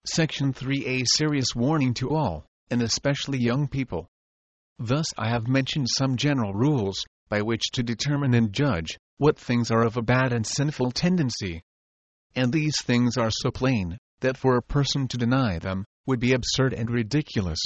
Section 3, a serious warning to all, and especially young people. Thus I have mentioned some general rules, by which to determine and judge what things are of a bad and sinful tendency. And these things are so plain, that for a person to deny them, would be absurd and ridiculous.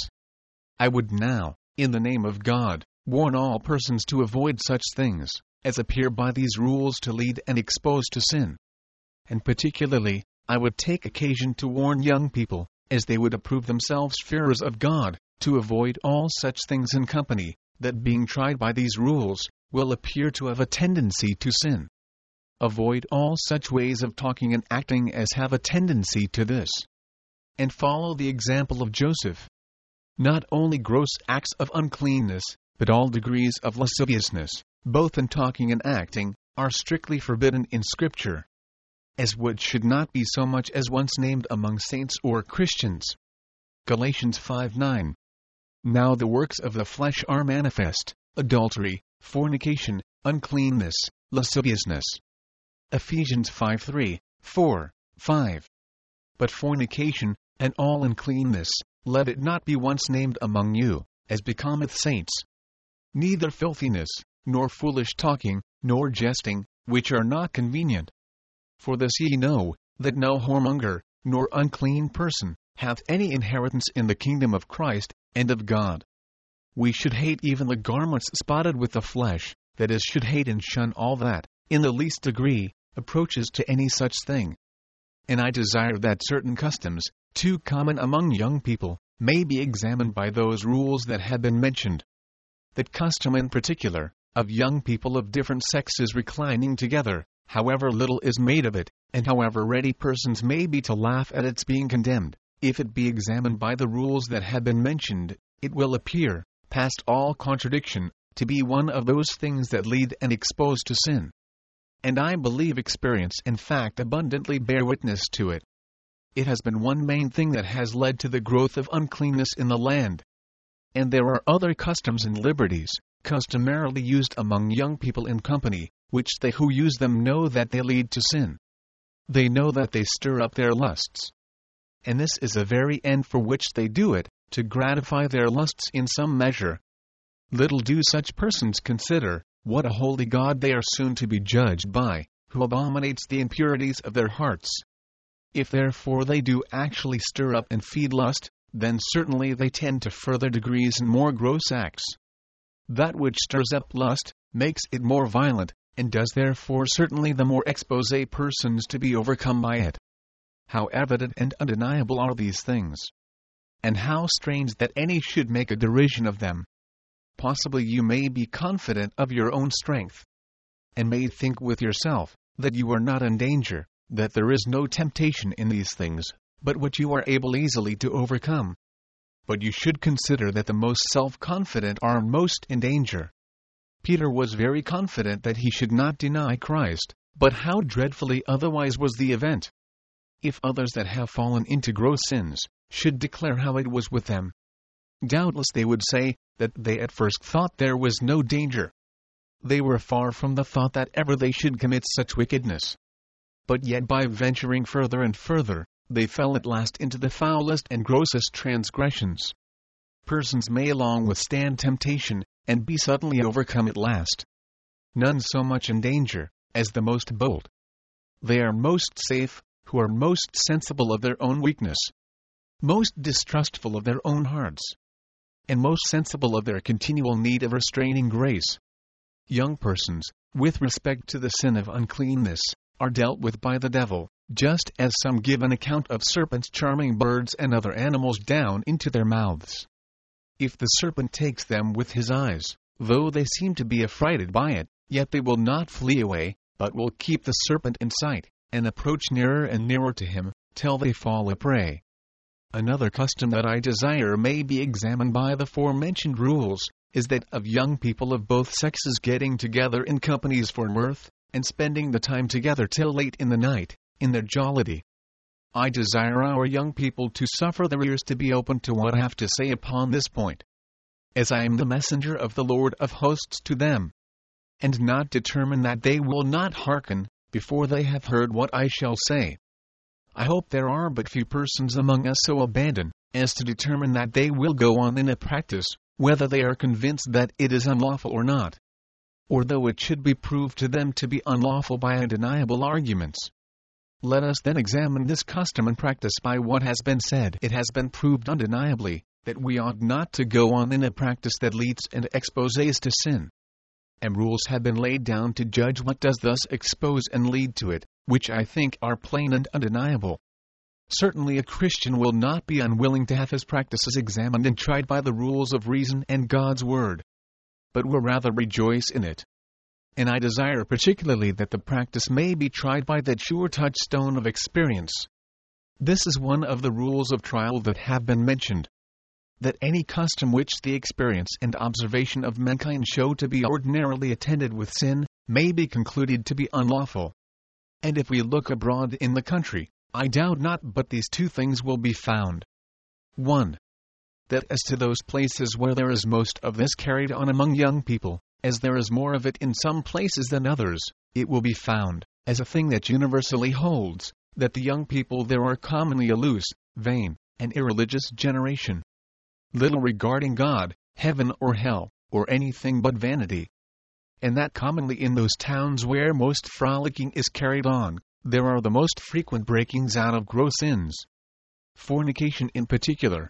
I would now, in the name of God, warn all persons to avoid such things, as appear by these rules to lead and expose to sin. And particularly, I would take occasion to warn young people, as they would approve themselves fearers of God, to avoid all such things in company, that being tried by these rules, will appear to have a tendency to sin. Avoid all such ways of talking and acting as have a tendency to this. And follow the example of Joseph. Not only gross acts of uncleanness, but all degrees of lasciviousness, both in talking and acting, are strictly forbidden in Scripture. As what should not be so much as once named among saints or Christians. Galatians 5:9. Now the works of the flesh are manifest: adultery, fornication, uncleanness, lasciviousness. Ephesians 5:3, 4, 5. But fornication, and all uncleanness, let it not be once named among you, as becometh saints. Neither filthiness, nor foolish talking, nor jesting, which are not convenient. For this ye know, that no whoremonger, nor unclean person, hath any inheritance in the kingdom of Christ, and of God. We should hate even the garments spotted with the flesh, that is, should hate and shun all that, in the least degree, approaches to any such thing. And I desire that certain customs, too common among young people, may be examined by those rules that have been mentioned. That custom in particular, of young people of different sexes reclining together, however little is made of it, and however ready persons may be to laugh at its being condemned, if it be examined by the rules that have been mentioned, it will appear, past all contradiction, to be one of those things that lead and expose to sin. And I believe experience and fact abundantly bear witness to it. It has been one main thing that has led to the growth of uncleanness in the land. And there are other customs and liberties, customarily used among young people in company, which they who use them know that they lead to sin. They know that they stir up their lusts. And this is the very end for which they do it, to gratify their lusts in some measure. Little do such persons consider, what a holy God they are soon to be judged by, who abominates the impurities of their hearts. If therefore they do actually stir up and feed lust, then certainly they tend to further degrees and more gross acts. That which stirs up lust, makes it more violent, and does therefore certainly the more expose persons to be overcome by it. How evident and undeniable are these things! And how strange that any should make a derision of them! Possibly you may be confident of your own strength, and may think with yourself, that you are not in danger, that there is no temptation in these things, but what you are able easily to overcome. But you should consider that the most self-confident are most in danger. Peter was very confident that he should not deny Christ, but how dreadfully otherwise was the event! If others that have fallen into gross sins, should declare how it was with them, doubtless they would say, that they at first thought there was no danger. They were far from the thought that ever they should commit such wickedness. But yet by venturing further and further, they fell at last into the foulest and grossest transgressions. Persons may long withstand temptation, and be suddenly overcome at last. None so much in danger, as the most bold. They are most safe, who are most sensible of their own weakness, most distrustful of their own hearts, and most sensible of their continual need of restraining grace. Young persons, with respect to the sin of uncleanness, are dealt with by the devil, just as some give an account of serpents charming birds and other animals down into their mouths. If the serpent takes them with his eyes, though they seem to be affrighted by it, yet they will not flee away, but will keep the serpent in sight, and approach nearer and nearer to him, till they fall a prey. Another custom that I desire may be examined by the forementioned rules, is that of young people of both sexes getting together in companies for mirth, and spending the time together till late in the night, in their jollity. I desire our young people to suffer their ears to be open to what I have to say upon this point, as I am the messenger of the Lord of hosts to them, and not determine that they will not hearken, before they have heard what I shall say. I hope there are but few persons among us so abandoned as to determine that they will go on in a practice, whether they are convinced that it is unlawful or not, or though it should be proved to them to be unlawful by undeniable arguments. Let us then examine this custom and practice by what has been said. It has been proved undeniably that we ought not to go on in a practice that leads and exposes to sin. And rules have been laid down to judge what does thus expose and lead to it, which I think are plain and undeniable. Certainly a Christian will not be unwilling to have his practices examined and tried by the rules of reason and God's Word, but will rather rejoice in it. And I desire particularly that the practice may be tried by that sure touchstone of experience. This is one of the rules of trial that have been mentioned, that any custom which the experience and observation of mankind show to be ordinarily attended with sin, may be concluded to be unlawful. And if we look abroad in the country, I doubt not but these two things will be found. 1. That as to those places where there is most of this carried on among young people, as there is more of it in some places than others, it will be found, as a thing that universally holds, that the young people there are commonly a loose, vain, and irreligious generation, little regarding God, heaven or hell, or anything but vanity. And that commonly in those towns where most frolicking is carried on, there are the most frequent breakings out of gross sins, fornication in particular.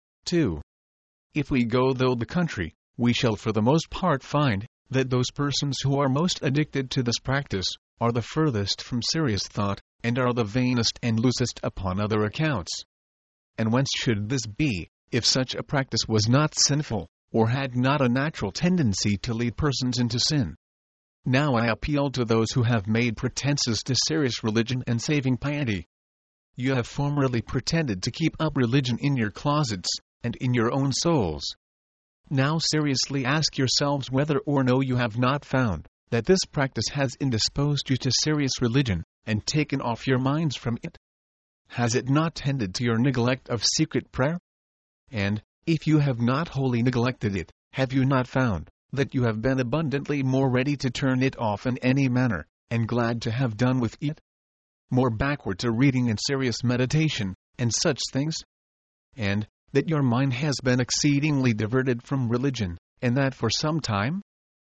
2. If we go through the country, we shall for the most part find that those persons who are most addicted to this practice are the furthest from serious thought, and are the vainest and loosest upon other accounts. And whence should this be, if such a practice was not sinful, or had not a natural tendency to lead persons into sin? Now I appeal to those who have made pretenses to serious religion and saving piety. You have formerly pretended to keep up religion in your closets, and in your own souls. Now seriously ask yourselves whether or no you have not found that this practice has indisposed you to serious religion, and taken off your minds from it. Has it not tended to your neglect of secret prayer? And, if you have not wholly neglected it, have you not found that you have been abundantly more ready to turn it off in any manner, and glad to have done with it? More backward to reading and serious meditation, and such things? And, that your mind has been exceedingly diverted from religion, and that for some time?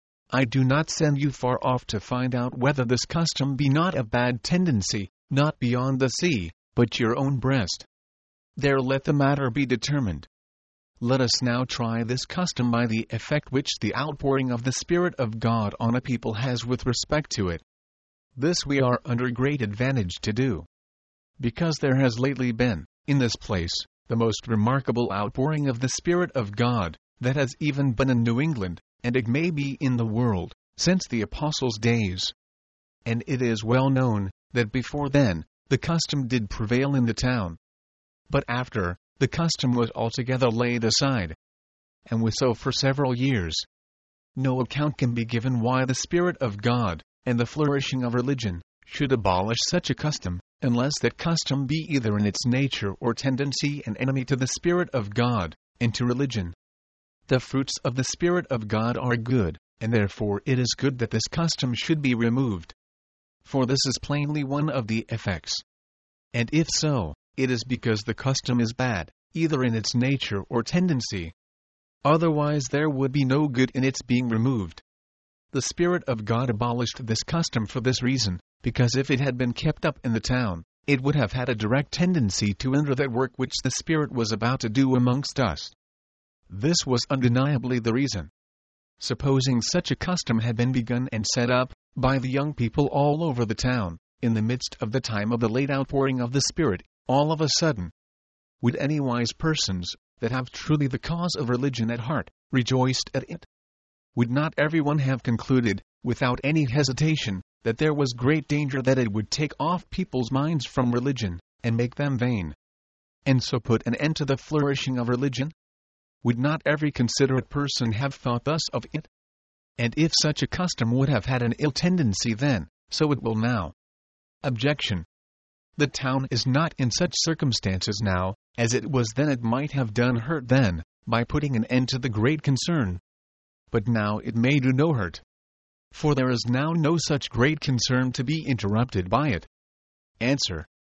I do not send you far off to find out whether this custom be not a bad tendency, not beyond the sea, but your own breast. There let the matter be determined. Let us now try this custom by the effect which the outpouring of the Spirit of God on a people has with respect to it. This we are under great advantage to do, because there has lately been, in this place, the most remarkable outpouring of the Spirit of God that has even been in New England, and it may be in the world, since the Apostles' days. And it is well known that before then, the custom did prevail in the town. But after, the custom was altogether laid aside, and was so for several years. No account can be given why the Spirit of God, and the flourishing of religion, should abolish such a custom, unless that custom be either in its nature or tendency an enemy to the Spirit of God, and to religion. The fruits of the Spirit of God are good, and therefore it is good that this custom should be removed. For this is plainly one of the effects. And if so, it is because the custom is bad, either in its nature or tendency. Otherwise there would be no good in its being removed. The Spirit of God abolished this custom for this reason, because if it had been kept up in the town, it would have had a direct tendency to hinder that work which the Spirit was about to do amongst us. This was undeniably the reason. Supposing such a custom had been begun and set up by the young people all over the town, in the midst of the time of the late outpouring of the Spirit, all of a sudden, would any wise persons, that have truly the cause of religion at heart, rejoiced at it? Would not everyone have concluded, without any hesitation, that there was great danger that it would take off people's minds from religion, and make them vain, and so put an end to the flourishing of religion? Would not every considerate person have thought thus of it? And if such a custom would have had an ill tendency then, so it will now. Objection. The town is not in such circumstances now, as it was then. It might have done hurt then, by putting an end to the great concern. But now it may do no hurt. For there is now no such great concern to be interrupted by it. Answer.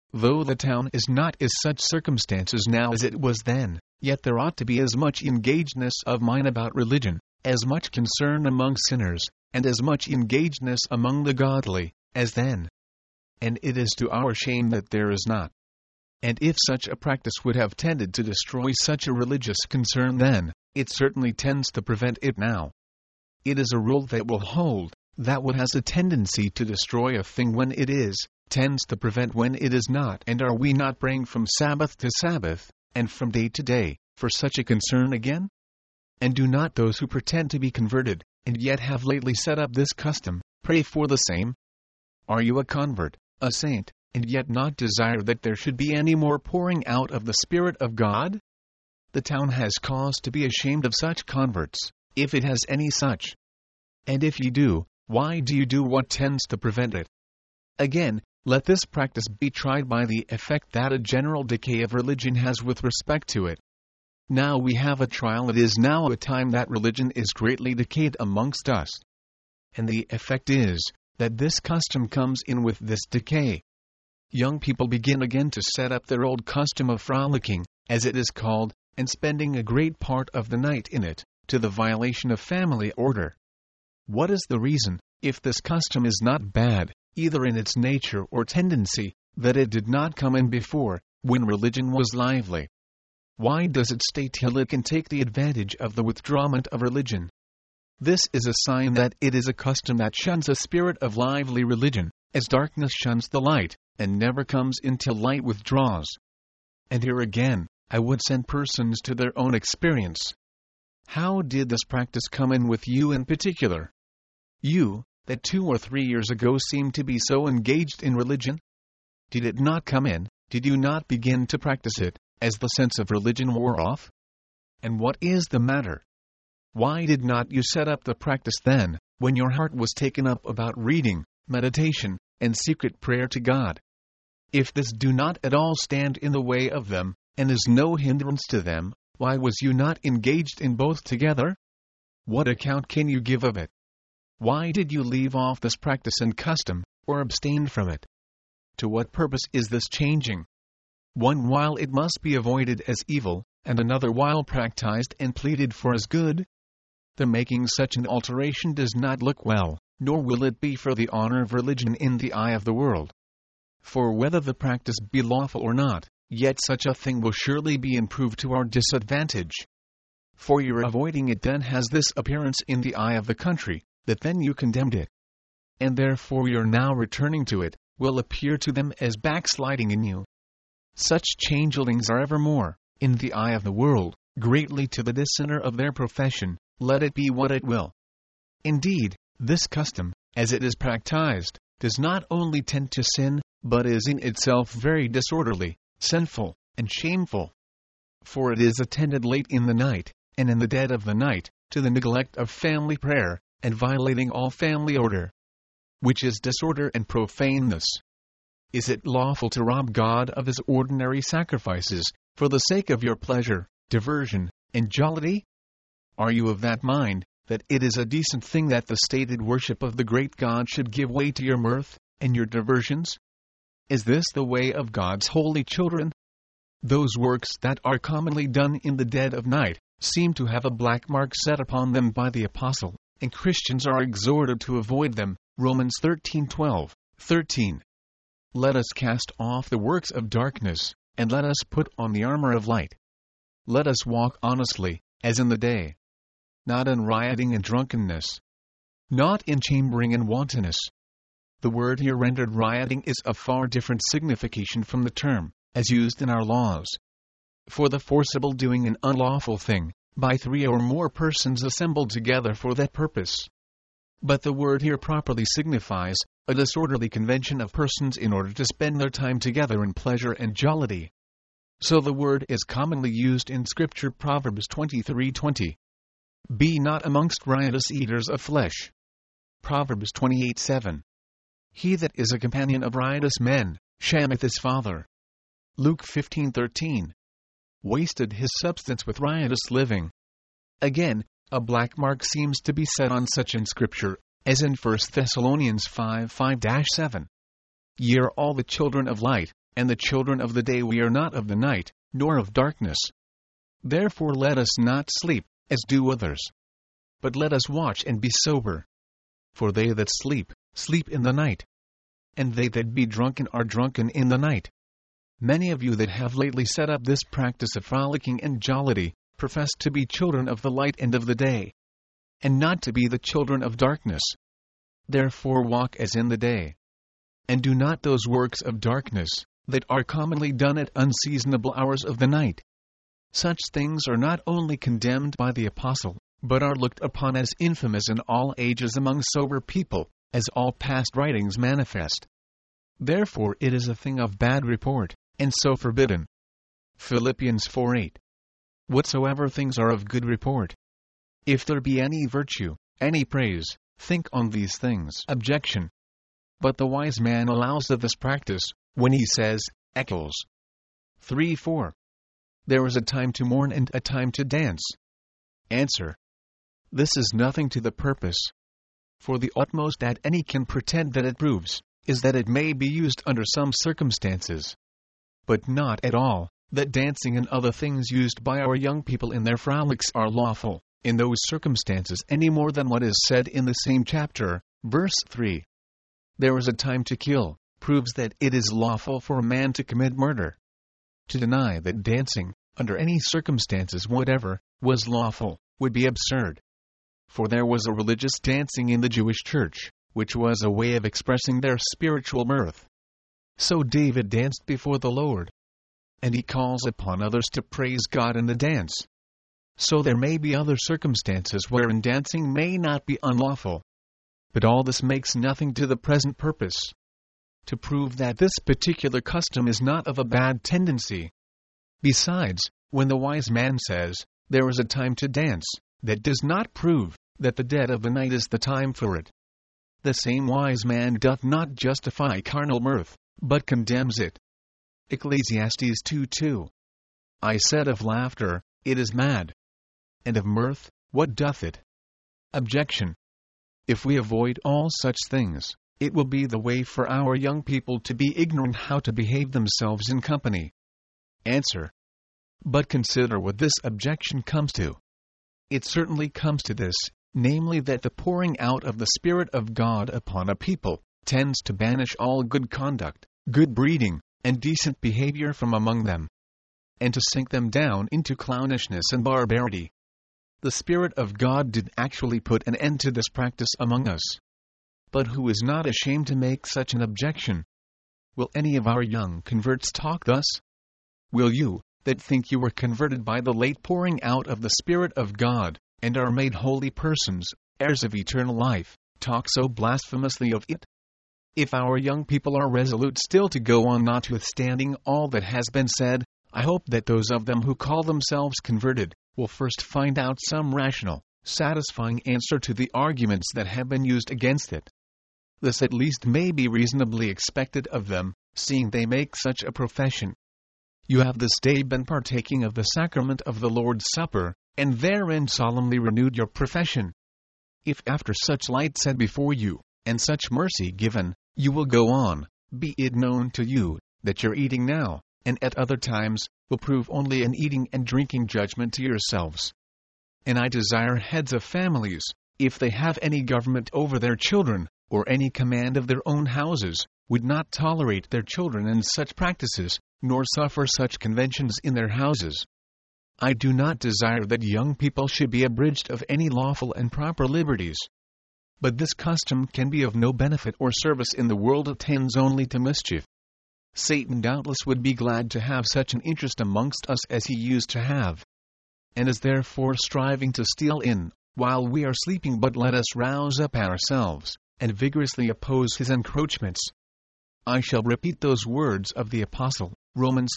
Though the town is not in such circumstances now as it was then, yet there ought to be as much engagedness of mind about religion, as much concern among sinners, and as much engagedness among the godly, as then. And it is to our shame that there is not. And if such a practice would have tended to destroy such a religious concern then, it certainly tends to prevent it now. It is a rule that will hold, that what has a tendency to destroy a thing when it is, tends to prevent when it is not. And are we not praying from Sabbath to Sabbath, and from day to day, for such a concern again? And do not those who pretend to be converted, and yet have lately set up this custom, pray for the same? Are you a convert, a saint, and yet not desire that there should be any more pouring out of the Spirit of God? The town has cause to be ashamed of such converts, if it has any such. And if ye do, why do you do what tends to prevent it? Again, let this practice be tried by the effect that a general decay of religion has with respect to it. Now we have a trial. It is now a time that religion is greatly decayed amongst us. And the effect is, that this custom comes in with this decay. Young people begin again to set up their old custom of frolicking, as it is called, and spending a great part of the night in it, to the violation of family order. What is the reason, if this custom is not bad, either in its nature or tendency, that it did not come in before, when religion was lively? Why does it stay till it can take the advantage of the withdrawment of religion? This is a sign that it is a custom that shuns a spirit of lively religion, as darkness shuns the light, and never comes in till light withdraws. And here again, I would send persons to their own experience. How did this practice come in with you in particular? You, that 2 or 3 years ago seemed to be so engaged in religion? Did it not come in, did you not begin to practice it, as the sense of religion wore off? And what is the matter? Why did not you set up the practice then, when your heart was taken up about reading, meditation, and secret prayer to God? If this do not at all stand in the way of them, and is no hindrance to them, why was you not engaged in both together? What account can you give of it? Why did you leave off this practice and custom, or abstain from it? To what purpose is this changing? One while it must be avoided as evil, and another while practiced and pleaded for as good? The making such an alteration does not look well, nor will it be for the honor of religion in the eye of the world. For whether the practice be lawful or not, yet such a thing will surely be improved to our disadvantage. For your avoiding it then has this appearance in the eye of the country, that then you condemned it. And therefore your now returning to it, will appear to them as backsliding in you. Such changelings are evermore, in the eye of the world, greatly to the dishonor of their profession, let it be what it will. Indeed, this custom, as it is practiced, does not only tend to sin, but is in itself very disorderly, sinful, and shameful. For it is attended late in the night, and in the dead of the night, to the neglect of family prayer, and violating all family order, which is disorder and profaneness. Is it lawful to rob God of his ordinary sacrifices, for the sake of your pleasure, diversion, and jollity? Are you of that mind, that it is a decent thing that the stated worship of the great God should give way to your mirth, and your diversions? Is this the way of God's holy children? Those works that are commonly done in the dead of night, seem to have a black mark set upon them by the apostle, and Christians are exhorted to avoid them, Romans 13:12, 13. Let us cast off the works of darkness, and let us put on the armor of light. Let us walk honestly, as in the day, not in rioting and drunkenness, not in chambering and wantonness. The word here rendered rioting is a far different signification from the term, as used in our laws. For the forcible doing an unlawful thing, by 3 or more persons assembled together for that purpose. But the word here properly signifies a disorderly convention of persons in order to spend their time together in pleasure and jollity. So the word is commonly used in Scripture, Proverbs 23:20. Be not amongst riotous eaters of flesh. Proverbs 28:7. He that is a companion of riotous men, shameth his father. Luke 15:13. Wasted his substance with riotous living. Again, a black mark seems to be set on such in Scripture, as in 1 Thessalonians 5:5-7. Ye are all the children of light, and the children of the day we are not of the night, nor of darkness. Therefore let us not sleep, as do others. But let us watch and be sober. For they that sleep, sleep in the night. And they that be drunken are drunken in the night. Many of you that have lately set up this practice of frolicking and jollity, profess to be children of the light and of the day, and not to be the children of darkness. Therefore walk as in the day. And do not those works of darkness, that are commonly done at unseasonable hours of the night. Such things are not only condemned by the apostle, but are looked upon as infamous in all ages among sober people, as all past writings manifest. Therefore it is a thing of bad report, and so forbidden. Philippians 4:8. Whatsoever things are of good report. If there be any virtue, any praise, think on these things. Objection. But the wise man allows of this practice, when he says, Eccles 3:4. There is a time to mourn and a time to dance. Answer. This is nothing to the purpose. For the utmost that any can pretend that it proves, is that it may be used under some circumstances. But not at all, that dancing and other things used by our young people in their frolics are lawful, in those circumstances any more than what is said in the same chapter, verse 3. There is a time to kill, proves that it is lawful for a man to commit murder. To deny that dancing, under any circumstances whatever, was lawful, would be absurd. For there was a religious dancing in the Jewish church, which was a way of expressing their spiritual mirth. So David danced before the Lord. And he calls upon others to praise God in the dance. So there may be other circumstances wherein dancing may not be unlawful. But all this makes nothing to the present purpose. To prove that this particular custom is not of a bad tendency. Besides, when the wise man says, there is a time to dance, that does not prove that the dead of the night is the time for it. The same wise man doth not justify carnal mirth, but condemns it. Ecclesiastes 2:2. I said of laughter, it is mad. And of mirth, what doth it? Objection. If we avoid all such things, it will be the way for our young people to be ignorant how to behave themselves in company. Answer. But consider what this objection comes to. It certainly comes to this, namely that the pouring out of the Spirit of God upon a people tends to banish all good conduct, good breeding, and decent behavior from among them, and to sink them down into clownishness and barbarity. The Spirit of God did actually put an end to this practice among us. But who is not ashamed to make such an objection? Will any of our young converts talk thus? Will you, that think you were converted by the late pouring out of the Spirit of God, and are made holy persons, heirs of eternal life, talk so blasphemously of it? If our young people are resolute still to go on notwithstanding all that has been said, I hope that those of them who call themselves converted, will first find out some rational, satisfying answer to the arguments that have been used against it. This at least may be reasonably expected of them, seeing they make such a profession. You have this day been partaking of the sacrament of the Lord's Supper, and therein solemnly renewed your profession. If after such light set before you, and such mercy given, you will go on, be it known to you, that your eating now, and at other times, will prove only an eating and drinking judgment to yourselves. And I desire heads of families, if they have any government over their children, or any command of their own houses, would not tolerate their children in such practices, nor suffer such conventions in their houses. I do not desire that young people should be abridged of any lawful and proper liberties. But this custom can be of no benefit or service in the world, it tends only to mischief. Satan doubtless would be glad to have such an interest amongst us as he used to have, and is therefore striving to steal in, while we are sleeping. But let us rouse up ourselves, and vigorously oppose his encroachments. I shall repeat those words of the Apostle, Romans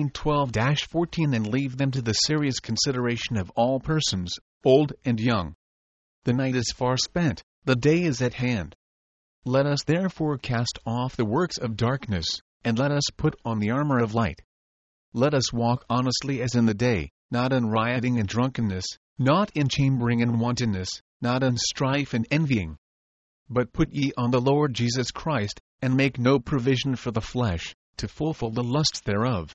13:12-14, and leave them to the serious consideration of all persons, old and young. The night is far spent, the day is at hand. Let us therefore cast off the works of darkness, and let us put on the armor of light. Let us walk honestly as in the day, not in rioting and drunkenness, not in chambering and wantonness, not in strife and envying. But put ye on the Lord Jesus Christ, and make no provision for the flesh, to fulfill the lusts thereof.